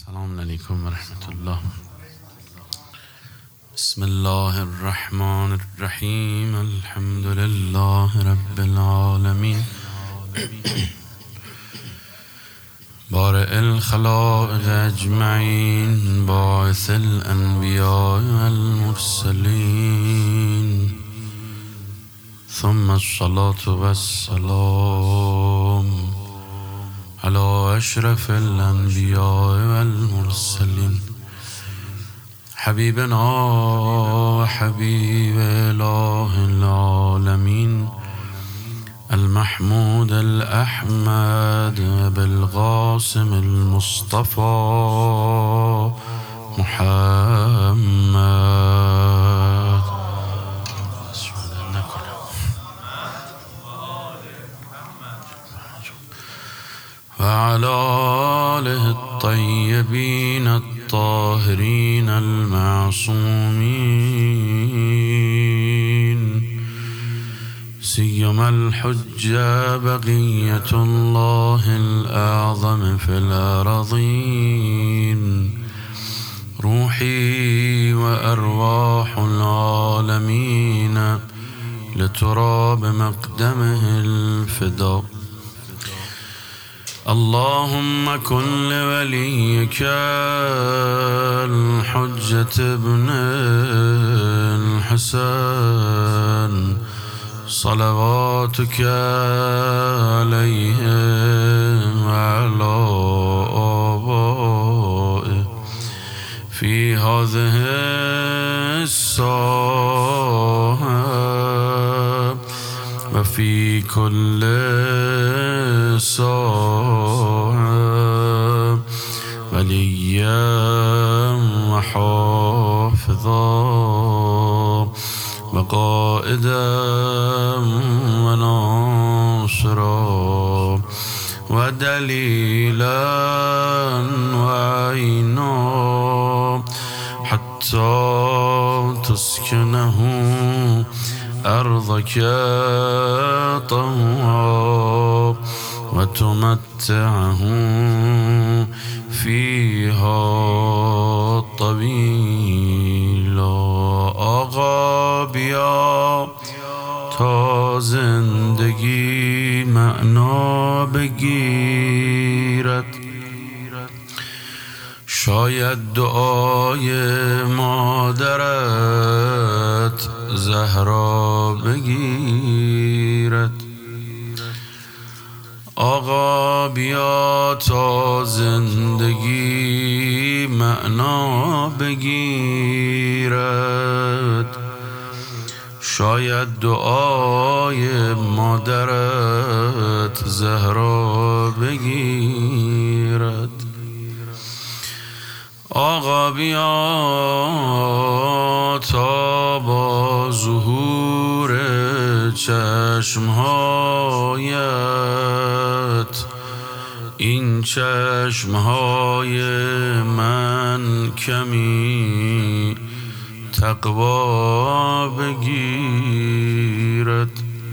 السلام عليكم ورحمة الله. بسم الله الرحمن الرحيم. الحمد لله رب العالمين بارئ الخلائق أجمعين باعث الأنبياء والمرسلين ثم الصلاة والسلام على أشرف الأنبياء والمرسلين حبيبنا وحبيب إله العالمين المحمود الأحمد بالقاسم المصطفى محمد وعلى آله الطيبين الطاهرين المعصومين سيما الحجة بقية الله الأعظم في الأراضين روحي وأرواح العالمين لتراب مقدمه الفداء. اللهم كن لوليك الحجة ابن الحسن صلواتك عليه وعلى آبائه في هذه الساعة وفي كل ساعة وليا وحافظا وقائدا وناصرا ودليلا وعينا حتى تسكنه أرضك طوعا وتمتعه فيها طويلا. آقا بیا تا زندگی معنا بگیرد، شاید دعای مادرت زهرا بگیرد. آقا بیا تا زندگی معنا بگیرد، شاید دعای مادرت زهرا بگیرد. آقا بیا تا با ظهور چشمهایت این چشمهای من کمی تقوا بگیرد.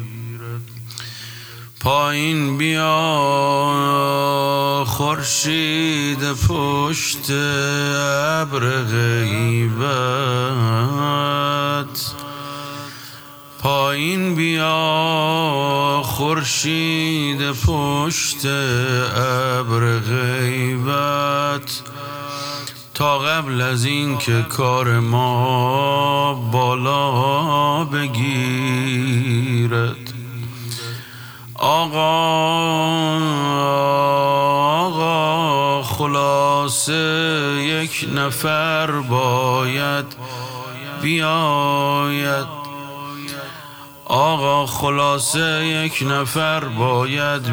پایین بیا خورشید پشت ابر غیبت، پایین بیا خورشید پشت ابر غیبت، تا قبل از این که کار ما بالا بگیرد. آقا خلاصه یک نفر باید بیاید، آقا خلاصه یک نفر باید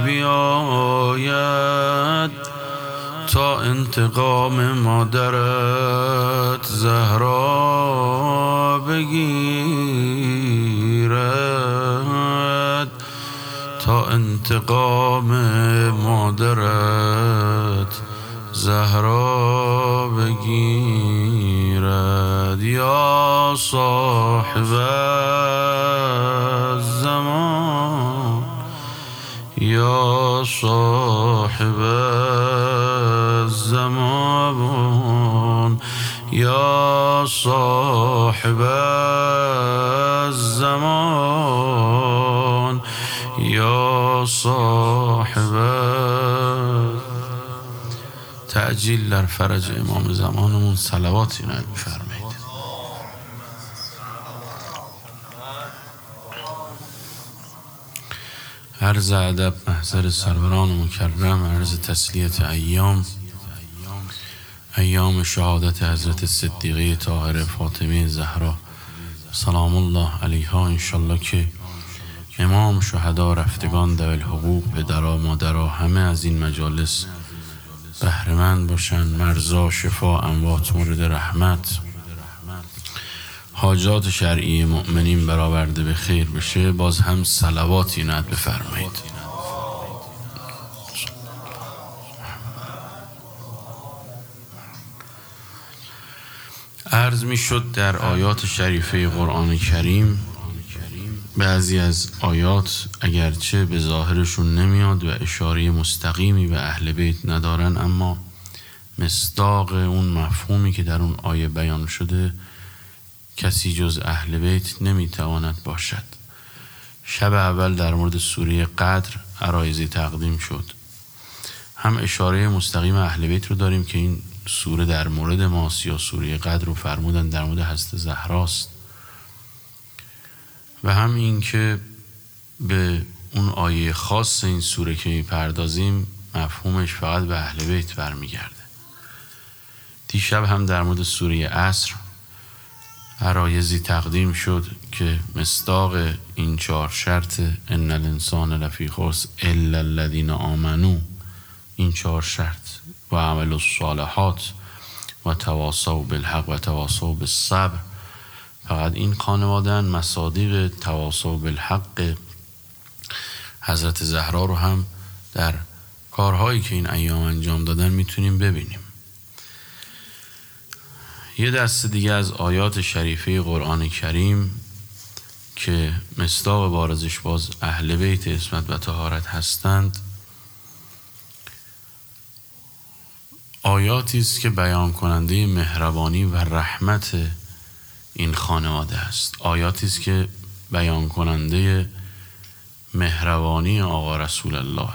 بیاید تا انتقام مادرت زهرا بگیرد، تا انتقام مادرت زهرا بگیرد. یا صاحب الزمان یا صاحب الزمان الزمان یا صاحب الزمان یا صاحب تعجیل در فرج امام زمانمون صلواتی عنایت بفرمایید. عرض ادب محضر سروران مکرم، عرض تسلیت ایام شهادت حضرت صدیقه طاهره فاطمه زهرا سلام الله علیها. انشالله که امام، شهدا، رفتگان، ذوی الحقوق، پدرها، مادرها همه از این مجالس بهره‌مند باشن، مرزا، شفا، اموات مورد رحمت، حاجات شرعی مؤمنین برآورده به خیر بشه. باز هم صلواتی عنایت بفرمایید. عرض می شد در آیات شریفه قرآن کریم بعضی از آیات اگرچه به ظاهرشون نمیاد و اشاره مستقیمی به اهل بیت ندارن، اما مصداق اون مفهومی که در اون آیه بیان شده کسی جز اهل بیت نمیتواند باشد. شب اول در مورد سوره قدر عرایضی تقدیم شد. هم اشاره مستقیم اهل بیت رو داریم که این سوره در مورد ماست، یا سوره قدر رو فرمودن در مورد حضرت زهراست، و هم این که به اون آیه خاص این سوره که میپردازیم مفهومش فقط به اهل بیت برمیگرده. دیشب هم در مورد سوره عصر عرایضی تقدیم شد که مصداق این 4 شرط ان الانسان لفی خسر الا الذین آمنو، این 4 شرط و عمل الصالحات و تواصوا بالحق و تواصوا بالصبر، فقط این خانواده‌اند. مصادیق تواصوا بالحق حضرت زهرا رو هم در کارهایی که این ایام انجام دادن میتونیم ببینیم. یه دسته دیگه از آیات شریفه قرآن کریم که مصداق بارزش باز اهل بیت عصمت و طهارت هستند، آیاتی است که بیان کننده مهربانی و رحمت این خانواده است. آیاتی است که بیان کننده مهربانی آقا رسول الله.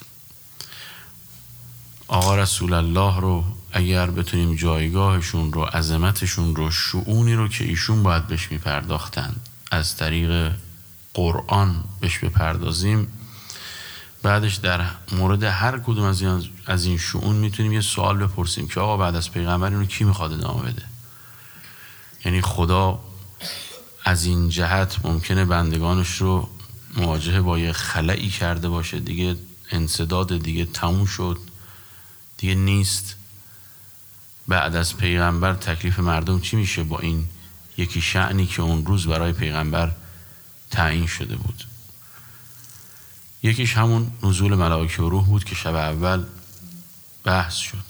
آقا رسول الله رو اگر بتونیم جایگاهشون رو، عظمتشون رو، شؤونی رو که ایشون باید بهش میپرداختند از طریق قرآن بهش بپردازیم، بعدش در مورد هر کدوم از این شؤون میتونیم یه سوال بپرسیم که آقا بعد از پیغمبر اینو کی میخواد ادامه بده؟ یعنی خدا از این جهت ممکنه بندگانش رو مواجهه با یه خلایی کرده باشه، دیگه انسداد دیگه تموم شد، دیگه نیست. بعد از پیغمبر تکلیف مردم چی میشه با این یکی شأنی که اون روز برای پیغمبر تعیین شده بود؟ یکیش همون نزول ملائکه و روح بود که شب اول بحث شد.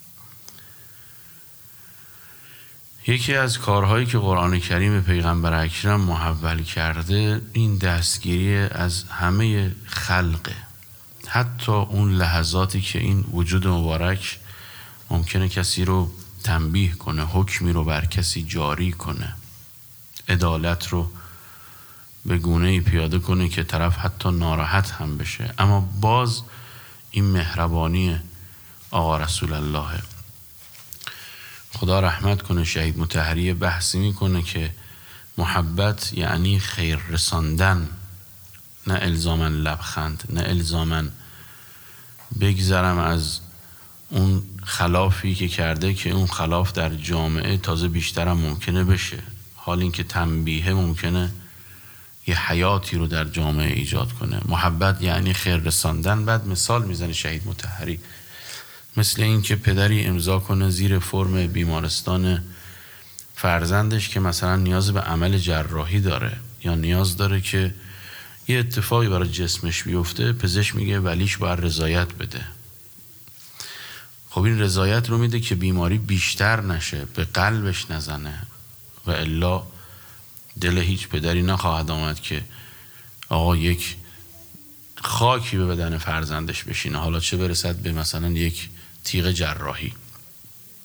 یکی از کارهایی که قرآن کریم پیغمبر اکرم محول کرده این دستگیری از همه خلقه، حتی اون لحظاتی که این وجود مبارک ممکنه کسی رو تنبیه کنه، حکمی رو بر کسی جاری کنه، عدالت رو به گونه‌ای پیاده کنه که طرف حتی ناراحت هم بشه، اما باز این مهربانی آقا رسول الله. خدا رحمت کنه، شهید مطهری بحثی میکنه که محبت یعنی خیر رساندن، نه الزاماً لبخند، نه الزاماً بگذرم از اون خلافی که کرده که اون خلاف در جامعه تازه بیشترم ممکنه بشه، حال این که تنبیه ممکنه یه حیاتی رو در جامعه ایجاد کنه. محبت یعنی خیر رساندن. بعد مثال میزنه شهید مطهری، مثل این که پدری امضا کنه زیر فرم بیمارستان فرزندش که مثلا نیاز به عمل جراحی داره یا نیاز داره که یه اتفاقی برای جسمش بیفته، پزشک میگه ولیش باید رضایت بده. خب این رضایت رو میده که بیماری بیشتر نشه، به قلبش نزنه، و الا دل هیچ پدری نخواهد آمد که آقا یک خاکی به بدن فرزندش بشینه، حالا چه برسد به مثلا یک تیغ جراحی.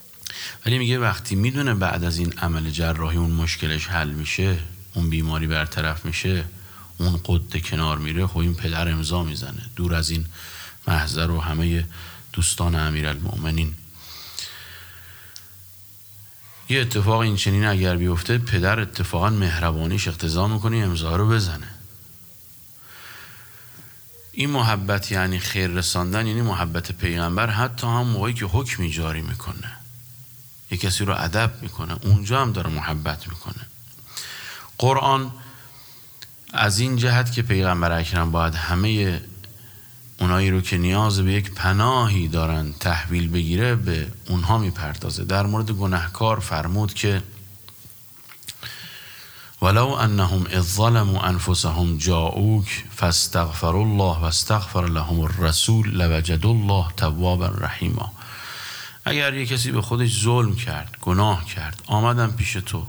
ولی میگه وقتی میدونه بعد از این عمل جراحی اون مشکلش حل میشه، اون بیماری برطرف میشه، اون قده کنار میره، خب این پدر امضا میزنه دور از این محضر و همه دوستان امیرالمؤمنین. یه اتفاق این چنین اگر بیفته، پدر اتفاقا مهربانیش اقتضا میکنه امضا رو بزنه. این محبت یعنی خیر رساندن، یعنی محبت پیغمبر. حتی هم موقعی که حکمی جاری میکنه، یه کسی رو ادب میکنه، اونجا هم داره محبت میکنه. قرآن از این جهت که پیغمبر اکرم باید همه اونایی رو که نیاز به یک پناهی دارن تحویل بگیره به اونها میپردازه. در مورد گناهکار فرمود که ولو انهم اذ ظلموا انفسهم جاءوک فاستغفروا الله واستغفر لهم الرسول لوجدوا الله توابا رحیما. اگر یک کسی به خودش ظلم کرد، گناه کرد، آمدن پیش تو،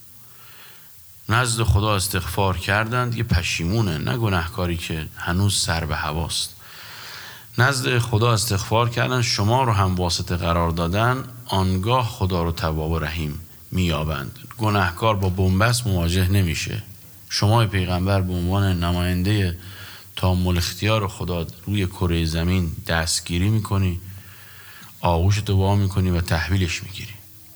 نزد خدا استغفار کردند، یه پشیمونه، نه گناهکاری که هنوز سر به هواست، نزد خدا استغفار کردن، شما رو هم واسطه قرار دادن، آنگاه خدا رو تواب و رحیم میابند. گناهکار با بنبست مواجه نمیشه. شما پیغمبر به عنوان نماینده تامل اختیار خدا روی کره زمین دستگیری میکنی، آغوشت رو وا میکنی و تحویلش میگیری.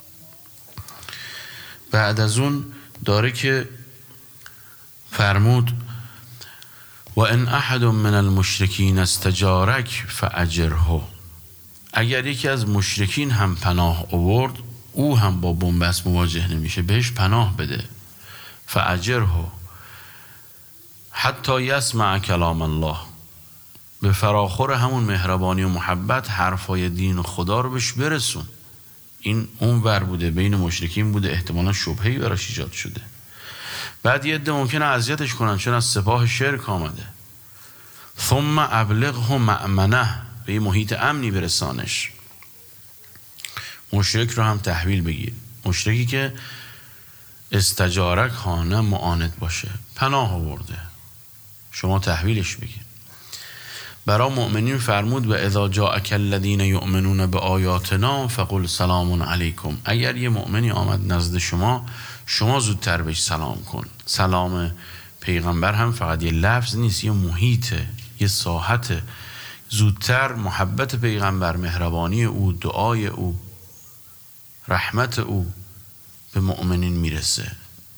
بعد از اون داره که فرمود و ان احد من المشرکین استجارک فاجره. اگر یکی از مشرکین هم پناه آورد، او هم با بنبست مواجه نمیشه، بهش پناه بده. فاجره حتی یسمع کلام الله. به فراخور همون مهربانی و محبت حرفای دین و خدا رو بهش برسون. این اون ور بوده، بین مشرکین بوده، احتمالا شبهه‌ای براش ایجاد شده. بعد یه عده ممکنه اذیتش کنن چون از سپاه شرک آمده. ثم ابلغه مأمنه، به یه محیط امنی برسانش. مشرک رو هم تحویل بگیر. مشرکی که استجارک خانه معاند باشه، پناه آورده، شما تحویلش بگیر. برای مؤمنین فرمود و اذا جاءک الذین یؤمنون بآیاتنا فقل سلام علیکم. اگر یه مؤمنی آمد نزد شما، شما زودتر بهش سلام کن. سلام پیغمبر هم فقط یه لفظ نیست، یه محیطه، یه ساحته. زودتر محبت پیغمبر، مهربانی او، دعای او، رحمت او به مؤمنین میرسه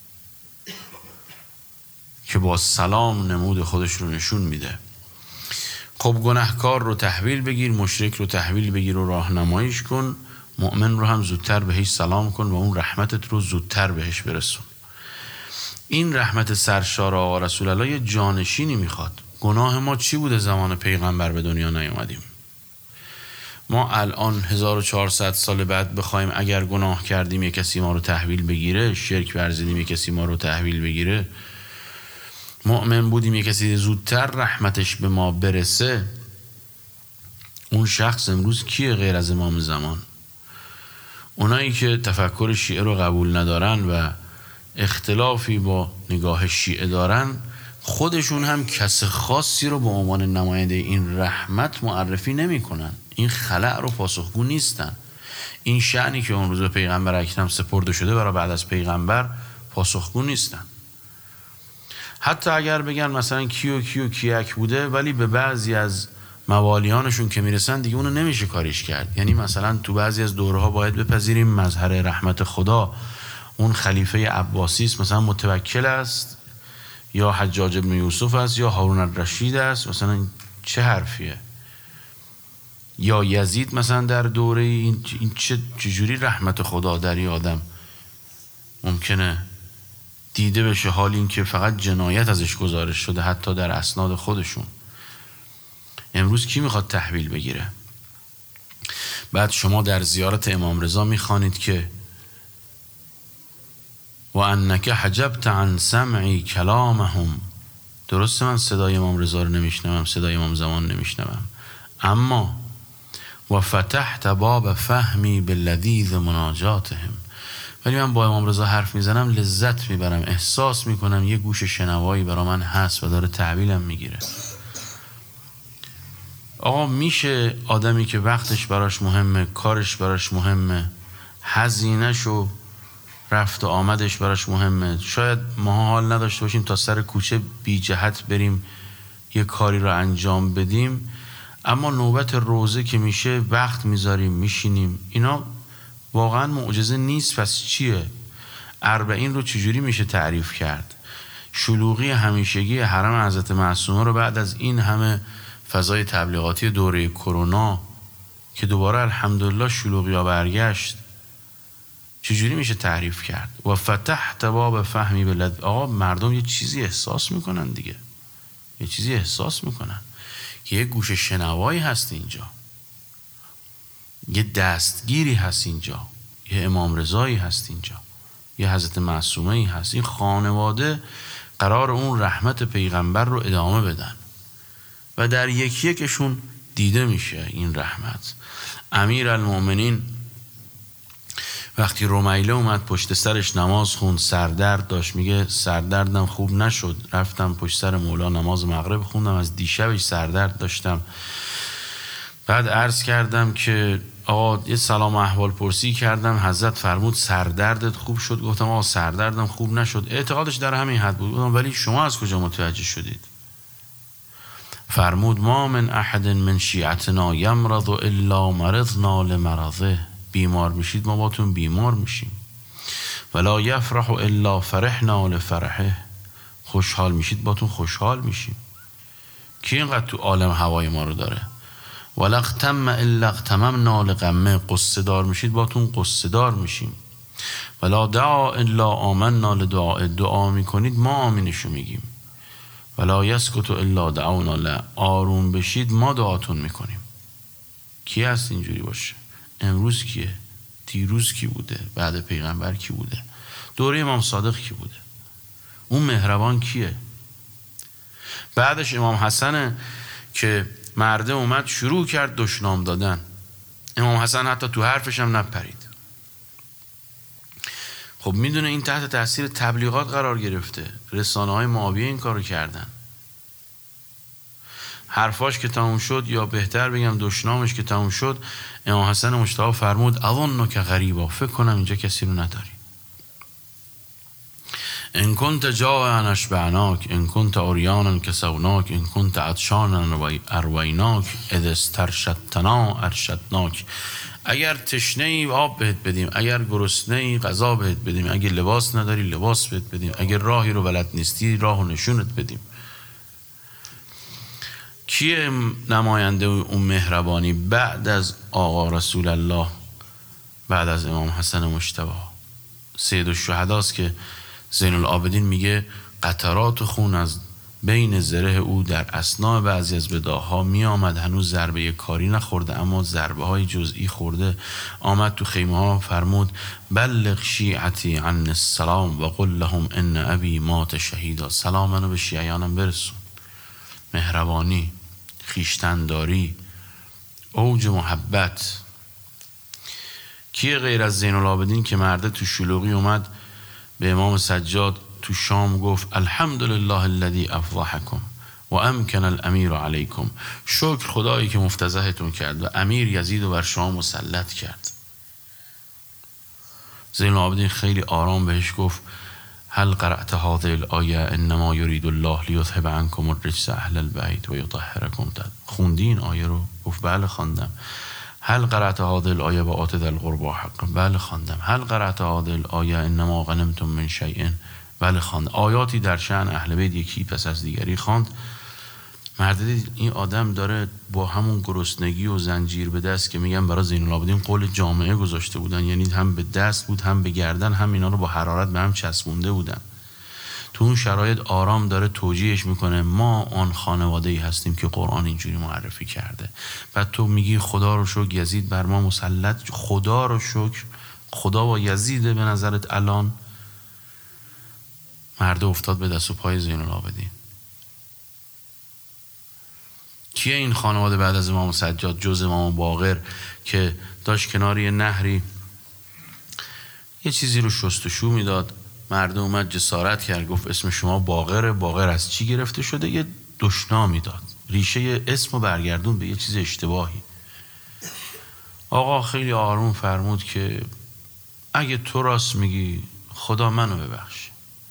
که با سلام نمود خودش رو نشون میده. خب گناهکار رو تحویل بگیر، مشرک رو تحویل بگیر و راهنماییش کن. مؤمن رو هم زودتر بهش سلام کن و اون رحمتت رو زودتر بهش برسون. این رحمت سرشار آقا رسول الله یه جانشینی میخواد. گناه ما چی بوده زمان پیغمبر به دنیا نیومدیم؟ ما الان 1400 سال بعد بخوایم اگر گناه کردیم یک کسی ما رو تحویل بگیره، شرک ورزیدیم یک کسی ما رو تحویل بگیره، مؤمن بودیم یک کسی زودتر رحمتش به ما برسه، اون شخص امروز کیه غیر از امام زمان؟ اونایی که تفکر شیعه رو قبول ندارن و اختلافی با نگاه شیعه دارن، خودشون هم کس خاصی رو به عنوان نماینده این رحمت معرفی نمی کنن. این خلأ رو پاسخگو نیستن. این شأنی که اون روز به پیغمبر اکرم سپرده شده برای بعد از پیغمبر پاسخگو نیستن. حتی اگر بگن مثلا کیو کیک بوده، ولی به بعضی از موالیانشون که میرسن دیگه اونو نمیشه کاریش کرد. یعنی مثلا تو بعضی از دورها باید بپذیریم مظهر رحمت خدا اون خلیفه عباسی است، مثلا متوکل است یا حجاج بن یوسف است یا هارون الرشید است، مثلا چه حرفیه؟ یا یزید مثلا در دوره این چجوری رحمت خدا در یه آدم ممکنه دیده بشه، حال این که فقط جنایت ازش گزارش شده حتی در اسناد خودشون. امروز کی میخواد تحویل بگیره؟ بعد شما در زیارت امام رضا میخوانید که و انک حجبت عن سمعی کلامهم. درسته من صدای امام رضا رو نمیشنوم، صدای امام زمان نمیشنوم، اما و فتحت باب فهمی باللذیذ مناجاتهم. ولی من با امام رضا حرف میزنم لذت میبرم، احساس میکنم یه گوش شنوایی برا من هست و داره تحویلم میگیره. آقا میشه آدمی که وقتش براش مهمه، کارش براش مهمه، هزینه‌ش و رفت و آمدش براش مهمه. شاید ما حال نداشته باشیم تا سر کوچه بی جهت بریم یه کاری رو انجام بدیم، اما نوبت روزه که میشه وقت میذاریم میشینیم. اینا واقعا معجزه نیست. پس چیه؟ 40 رو چجوری میشه تعریف کرد؟ شلوغی همیشگی حرم حضرت معصومه رو بعد از این همه فضای تبلیغاتی دوره کرونا که دوباره الحمدلله شلوغی ها برگشت، چجوری میشه تعریف کرد؟ و فتحت باب فهمی بلد. آقا مردم یه چیزی احساس میکنن دیگه، یه چیزی احساس میکنن که یه گوش شنوایی هست اینجا، یه دستگیری هست اینجا، یه امام رضایی هست اینجا، یه حضرت معصومه‌ای هست. این خانواده قرار اون رحمت پیغمبر رو ادامه بدن و در یکی یکشون دیده میشه این رحمت. امیرالمومنین وقتی رمیله اومد پشت سرش نماز خوند، سردرد داشت، میگه سردردم خوب نشد، رفتم پشت سر مولا نماز مغرب خوندم، از دیشبش سردرد داشتم. بعد عرض کردم که آقا یه سلام احوال پرسی کردم، حضرت فرمود سردردت خوب شد. گفتم آقا سردردم خوب نشد. اعتقادش در همین حد بود. گفتم ولی شما از کجا متوجه شدید؟ فرمود ما من احد من شیعتنا یمرض الا مرضنا لمرضه. بیمار میشید ما باتون بیمار میشیم. ولا یفرح الا فرحنا لفرحه. خوشحال میشید باتون خوشحال میشیم. کی اینقدر تو عالم هوای ما رو داره؟ ولا اغتم الا اغتممنا لغمه. قصه دار میشید باتون قصه دار میشیم. ولا دعا الا آمنا لدعاء. دعا میکنید ما آمینشو میگیم. ولا یسکت الا دعونا له. آروم بشید ما دعاتون میکنیم. کی هست اینجوری باشه؟ امروز کیه؟ دیروز کی بوده؟ بعد پیغمبر کی بوده؟ دوره امام صادق کی بوده؟ اون مهربان کیه؟ بعدش امام حسن که مرده اومد شروع کرد دشنام دادن. امام حسن حتی تو حرفش هم نپرید. خب میدونه این تحت تاثیر تبلیغات قرار گرفته. رسانه های معاویه این کارو کردن. حرفاش که تموم شد، یا بهتر بگم دشنامش که تموم شد، امام حسن مجتبی فرمود اظن که غریبا. فکر کنم اینجا کسی رو نداری. ان کنت جائعا اشبعناک، ان کنت عریانا کسوناک، ان کنت عطشانا ارویناک، اذ استرشدتنا ارشدناک. اگر تشنه ای آب بهت بدیم، اگر گرسنه ای غذا بهت بدیم، اگر لباس نداری لباس بهت بدیم، اگر راهی رو بلد نیستی راهو نشونت بدیم. کیه نماینده اون مهربانی بعد از آقا رسول الله، بعد از امام حسن مجتبی؟ سید الشهداست که زین العابدین میگه قطرات خون از بین زره او در اثناء بعضی از وداعها می آمد. هنوز ضربه کاری نخورده اما ضربه های جزئی خورده. آمد تو خیمه ها فرمود بلغ شیعتی عن السلام و قل لهم ان ابی مات شهیدا. سلام منو به شیعیانم برسون. مهربانی، خویشتنداری، اوج محبت. کیه غیر از زین العابدین که مرده تو شلوغی اومد به امام سجاد تو شام گفت الحمدلله الذی افضحکم و امکن الامیر علیکم. شکر خدایی که مفتضحتون کرد و امیر یزید رو بر شما مسلط کرد. زین العابدین خیلی آرام بهش گفت هل قرأت هذه الآیه انما یرید الله لیذهب عنکم الرجس اهل البیت و یطهرکم تطهیرا. خوندی این آیه رو؟ گفت بله خواندم. هل قرأت هذه الآیه و آت ذی القربى حقا؟ بله خواندم. هل قرأت هذه الآیه انما غنمتم من شیء؟ بله خواند. آیاتی در شأن اهل بیت یکی پس از دیگری خواند. مرد دید این آدم داره با همون گرسنگی و زنجیر به دست که میگن برای زین العابدین قول جامعه گذاشته بودن، یعنی هم به دست بود هم به گردن، هم اینا رو با حرارت به هم چسبونده بودن، تو اون شرایط آرام داره توجیهش میکنه ما آن خانواده‌ای هستیم که قرآن اینجوری معرفی کرده. بعد تو میگی خدا رو شکر یزید بر ما مسلط. خدا رو شکر خدا با یزیده به نظرت الان؟ مرد افتاد به دست و پای زین العابدین. کیه این خانواده بعد از امام سجاد جز امام باقر که داشت کنار یه نهری یه چیزی رو شستشو میداد؟ مرد اومد جسارت کرد گفت اسم شما باقره. باقر از چی گرفته شده؟ یه دشنامی داد، ریشه اسم رو برگردون به یه چیز اشتباهی. آقا خیلی آروم فرمود که اگه تو راست میگی خدا منو ببخش،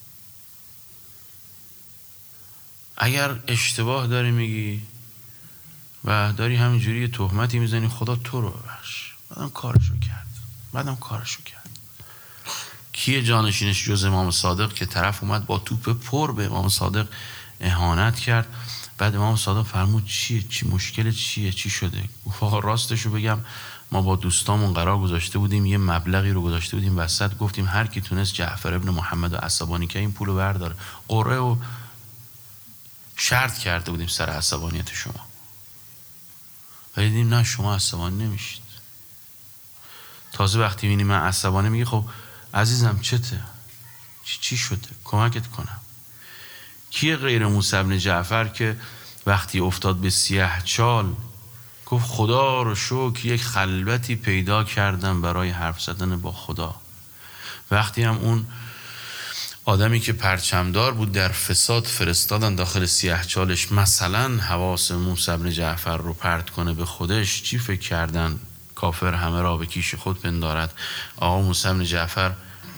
اگر اشتباه داری میگی و داری همینجوری تهمتی میزنی خدا تو رو ببخش. بعدم کارشو کرد. کیه جانشینش جز امام صادق که طرف اومد با توپ پر به امام صادق اهانت کرد. بعد امام صادق فرمود چی مشکل چیه، چی شده؟ گفت آقا راستشو بگم ما با دوستامون قرار گذاشته بودیم یه مبلغی رو گذاشته بودیم وسط، گفتیم هر کی تونست جعفر ابن محمد و عصبانی که این پولو برداره. قرعه و شرط کرده بودیم سر عصبانیت شما، ولی دیدیم نه شما عصبانی نمیشید. تازه وقتی میبینی من عصبانی میگی خب عزیزم چته، چی شده، کمکت کنم. کیه غیر موسی بن جعفر که وقتی افتاد به سیاهچال گفت خدا رو شکر یک خلوتی پیدا کردم برای حرف زدن با خدا. وقتی هم اون آدمی که پرچمدار بود در فساد فرستادن داخل سیاهچالش مثلا حواس موسی بن جعفر رو پرت کنه به خودش، چی فکر کردن؟ کافر همه را به کیش خود پندارد. آقا موسی بن جعفر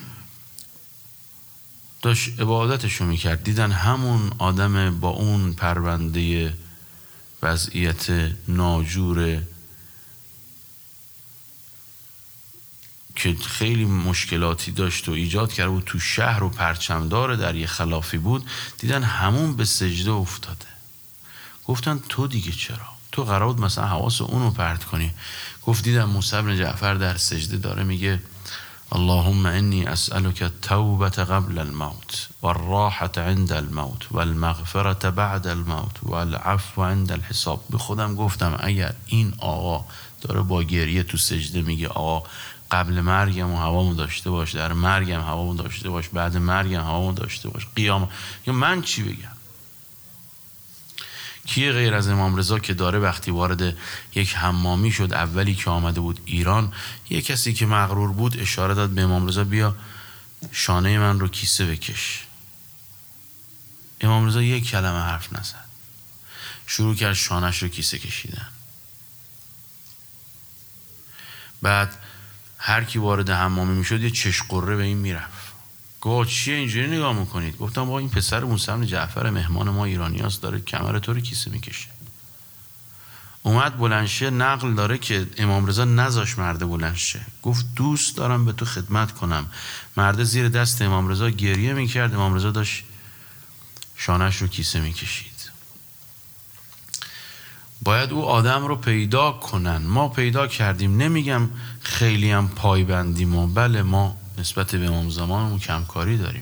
داشت عبادتشو میکرد، دیدن همون آدم با اون پرونده وضعیت ناجور که خیلی مشکلاتی داشت و ایجاد کرده بود تو شهر و پرچمدار در یه خلافی بود، دیدن همون به سجده افتاده. گفتن تو دیگه چرا؟ تو قرار بود مثلا حواس اونو پرت کنی. گفت دیدم موسی بن جعفر در سجده داره میگه اللهم انی اسألک التوبة قبل الموت والراحة عند الموت والمغفرة بعد الموت والعفو عند الحساب. به خودم گفتم اگر این آقا داره با گریه تو سجده میگه آقا قبل مرگم و هوامو داشته باش، در مرگم هوامو داشته باش، بعد مرگم هوامو داشته باش، قیام، یا من چی بگم؟ کیه غیر از امام رضا که داره وقتی وارد یک حمامی شد اولی که آمده بود ایران، یک کسی که مغرور بود اشاره داد به امام رضا بیا شانه من رو کیسه بکش. امام رضا یک کلمه حرف نزد، شروع کرد شانش رو کیسه کشیدن. بعد هر کی وارد حمامی میشد یه چش قره به این میرفت. گفت چیه اینجوری نگاه میکنید؟ گفتم با این پسر موسی بن جعفر مهمان ما ایرانیاست، داره کمر تو رو کیسه میکشه. اومد بلندشه، نقل داره که امام رضا نذاش مرده بلندشه، گفت دوست دارم به تو خدمت کنم. مرده زیر دست امام رضا گریه میکرد، امام رضا داشت شانش رو کیسه میکشید. باید او آدم رو پیدا کنن. ما پیدا کردیم، نمیگم خیلی هم پایبندیم و بله ما نسبت به امام زمانمون کمکاری داریم،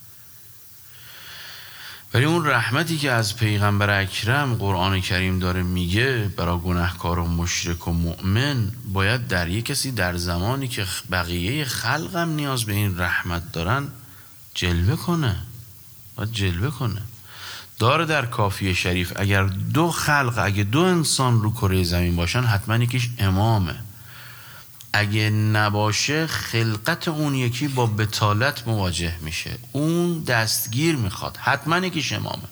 ولی اون رحمتی که از پیغمبر اکرم قرآن کریم داره میگه برای گناهکار و مشرک و مؤمن، باید در یک کسی در زمانی که بقیه خلقم نیاز به این رحمت دارن جلوه کنه. باید جلوه کنه. داره در کافیه شریف اگر دو انسان رو کره زمین باشن حتما یکیش امامه، اگه نباشه خلقت اون یکی با بطالت مواجه میشه، اون دستگیر میخواد، حتما یکیش امامه.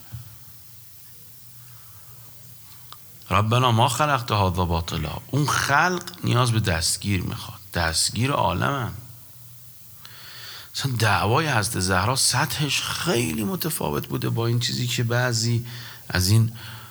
ربنا ما خلقت هذا باطلا، اون خلق نیاز به دستگیر میخواد، دستگیر عالمم. مثلا دعوای حضرت زهرا سطحش خیلی متفاوت بوده با این چیزی که بعضی از این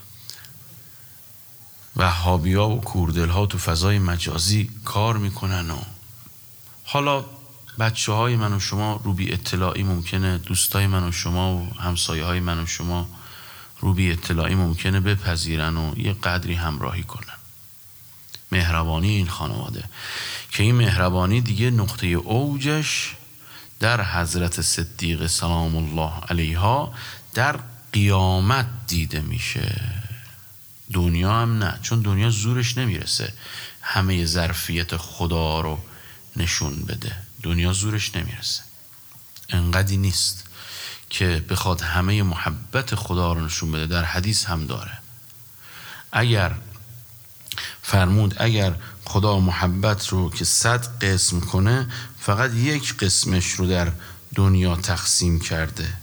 وهابیا و کوردلها تو فضای مجازی کار میکنن. و حالا بچه های من و شما رو بی اطلاعی ممکنه، دوستای من و شما و همسایه های من و شما رو بی اطلاعی ممکنه بپذیرن و یه قدری همراهی کنن. مهربانی این خانواده که این مهربانی دیگه نقطه اوجش در حضرت صدیق سلام الله علیها در قیامت دیده میشه. دنیا هم نه، چون دنیا زورش نمیرسه همه ظرفیت خدا رو نشون بده. دنیا زورش نمیرسه، انقدی نیست که بخواد همه محبت خدا رو نشون بده. در حدیث هم داره، اگر فرمود اگر خدا محبت رو که 100 قسم کنه فقط یک قسمش رو در دنیا تقسیم کرده،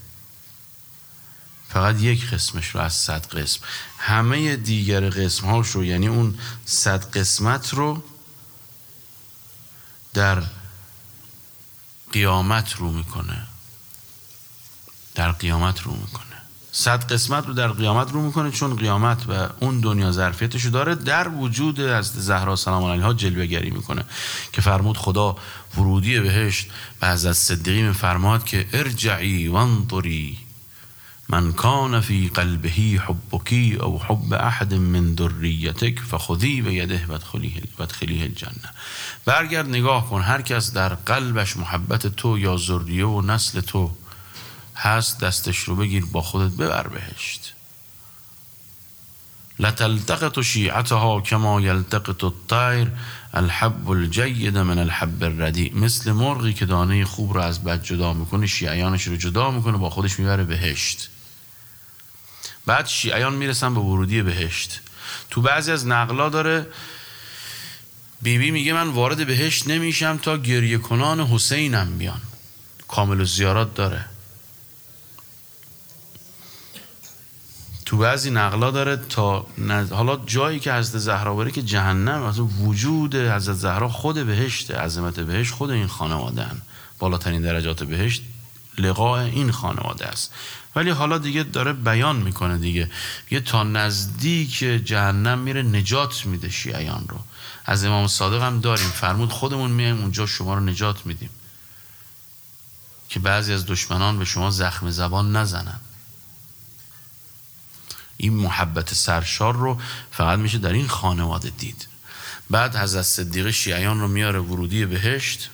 فقط یک قسمش رو از 100 قسم، همه دیگر قسم هاش رو یعنی اون 100 قسمت رو در قیامت رو میکنه، در قیامت رو میکنه. 100 قسمت رو در قیامت رو میکنه، چون قیامت و اون دنیا ظرفیتش رو داره. در وجود حضرت زهرا سلام علیها جلوه گری میکنه که فرمود خدا ورودی بهشت به حضرت صدیقی میفرماد که ارجعی وانظری من کان فی قلبه حبکی او حب احد من ذریتک فخذی بیده وادخلیه الجنه. برگرد نگاه کن، هر کس در قلبش محبت تو یا ذریه و نسل تو هست دستش رو بگیر با خودت ببر بهشت. لتلتقط شیعتها کما یلتقط الطیر الحب الجید من الحب الردیء. مثل مرغی که دانه خوب رو از بد جدا میکنه، شیعیانش رو جدا میکنه با خودش میبره بهشت. بعد شیعیان میرسن به ورودی بهشت. تو بعضی از نقلا داره بیبی میگه من وارد بهشت نمیشم تا گریه کنان حسینم بیان. کامل الزیارات داره. تو بعضی نقلا داره تا حالا جایی که حضرت زهرا بره که جهنم، اصلا وجود حضرت زهرا خود بهشت، عظمت بهشت خود این خانواده ان. بالاترین درجات بهشت لقاء این خانواده است. ولی حالا دیگه داره بیان میکنه دیگه، یه تا نزدیک جهنم میره نجات میده شیعیان رو. از امام صادق هم داریم، فرمود خودمون میایم اونجا شما رو نجات میدیم که بعضی از دشمنان به شما زخم زبان نزنن. این محبت سرشار رو فقط میشه در این خانواده دید. بعد حضرت صدیقه شیعیان رو میاره ورودی بهشت.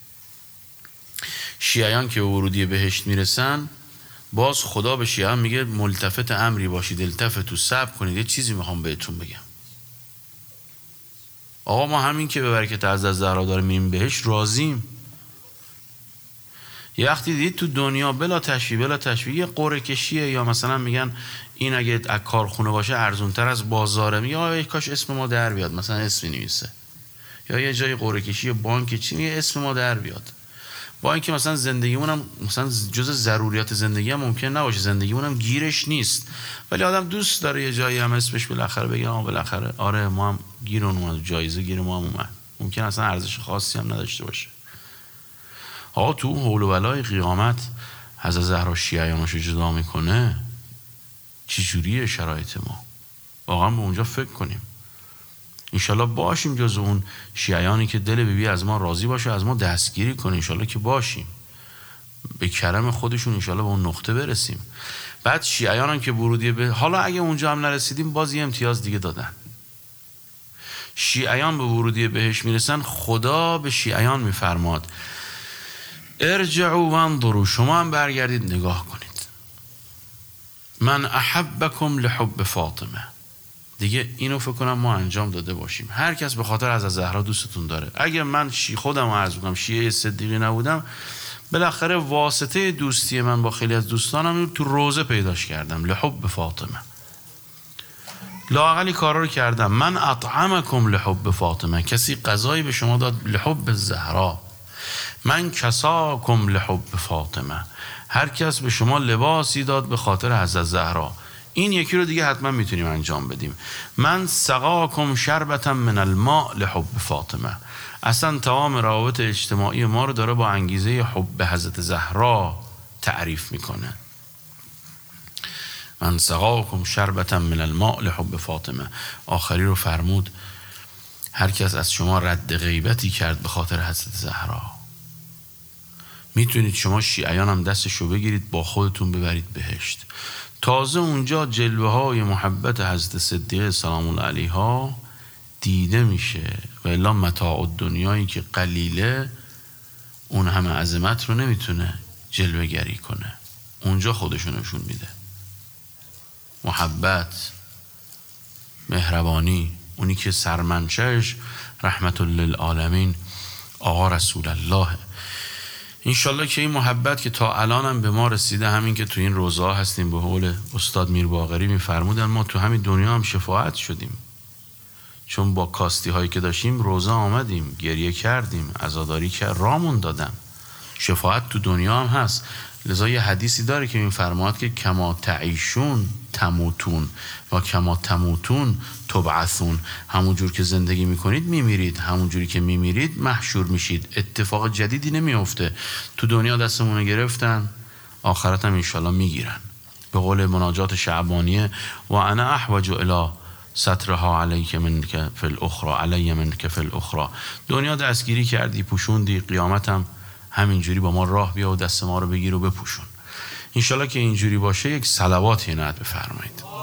شیعیان که ورودی بهشت میرسن، باز خدا به شیعیان میگه ملتفت امری باشید، التفتوا، صبر کنید، یه چیزی میخوام بهتون بگم. آقا ما همین که به برکت حضرت زهرا داره میریم بهشت راضیم. یه وقتی دید تو دنیا بلا تشبیه یه قرعه کشیه، یا مثلا میگن این اگه از کارخونه باشه ارزونتر از بازاره، میگه آقا کاش اسم ما در بیاد، مثلا اسمی نویسه. یا یه جای قرعه کشی بانک چی، میگه اسم ما در بیاد. با اینکه مثلا زندگیمون هم مثلا جز ضروریات زندگی هم ممکن نباشه، زندگیمون هم گیرش نیست، ولی آدم دوست داره یه جایی هم اسمش بالاخره بگه بالاخره آره ما هم گیرمون اومد، جایزه گیر ما هم اومد. ممکن اصلا ارزش خاصی هم نداشته باشه. آقا تو حول و بلای قیامت حضرت زهرا شیعیانشو جدا میکنه، چی جوریه شرایط ما؟ واقعا به اونجا فکر کنیم. انشالله باشیم جز اون شیعیانی که دل بیبی از ما راضی باشه، از ما دستگیری کنه. انشالله که باشیم، به کرم خودشون انشالله به اون نقطه برسیم. بعد شیعیان که ورودی حالا اگه اونجا هم نرسیدیم باز یه امتیاز دیگه دادن. شیعیان به ورودی بهش میرسن، خدا به شیعیان میفرماد ارجعوا وانظروا، شما هم برگردید نگاه کنید. من احبکم لحب فاطمه. دیگه اینو فکر کنم ما انجام داده باشیم. هر کس به خاطر حضرت زهرا دوستتون داره. اگه من خودم عرض میکنم شیعه صدیقی نبودم، بالاخره واسطه دوستی من با خیلی از دوستانم تو روزه پیداش کردم، لحب فاطمه. لااقلی کارا رو کردم. من اطعمکم لحب فاطمه، کسی غذایی به شما داد لحب زهرا. من کساکم لحب فاطمه، هر کس به شما لباسی داد به خاطر حضرت زهرا. این یکی رو دیگه حتما میتونیم انجام بدیم. من سقاکم شربتا من الماء لحب فاطمه. اصلا تمام روابط اجتماعی ما رو داره با انگیزه حب حضرت زهرا تعریف میکنه. من سقاکم شربتا من الماء لحب فاطمه. آخری رو فرمود هر کس از شما رد غیبتی کرد به خاطر حضرت زهرا، میتونید شما شیعیان هم دستشو بگیرید با خودتون ببرید بهشت. تازه اونجا جلوه های محبت حضرت صدیقه سلام الله علیها دیده میشه، و الا متاع الدنیایی که قلیله اون همه عظمت رو نمیتونه جلوه گری کنه. اونجا خودشو نشون میده. محبت، مهربانی، اونی که سرمنشهش رحمت للعالمین آقا رسول الله. انشالله که این محبت که تا الان هم به ما رسیده، همین که تو این روزه هستیم، به قول استاد میر باقری میفرمودن ما تو همین دنیا هم شفاعت شدیم، چون با کاستی هایی که داشتیم روزه آمدیم، گریه کردیم، عزاداری که رامون دادن. شفاعت تو دنیا هم هست. لذا یه حدیثی داره که میفرماد که کما تعیشون تموتون و کما تموتون تبعثون. همون جور که زندگی میکنید میمیرید، همون جوری که میمیرید محشور میشید. اتفاق جدیدی نمیفته. تو دنیا دستمون رو گرفتن، آخرت هم انشالله میگیرن. به قول مناجات شعبانیه و انا احوج الی سترها علیک منک فی الاخرى علی منک فی الاخرى. دنیا دستگیری کردی، پوشوندی، قیامت هم همینجوری با ما راه بیا و دست ما رو بگیر و بپوشون. انشالله که اینجوری باشه. یک صلوات عنایت بفرمایید.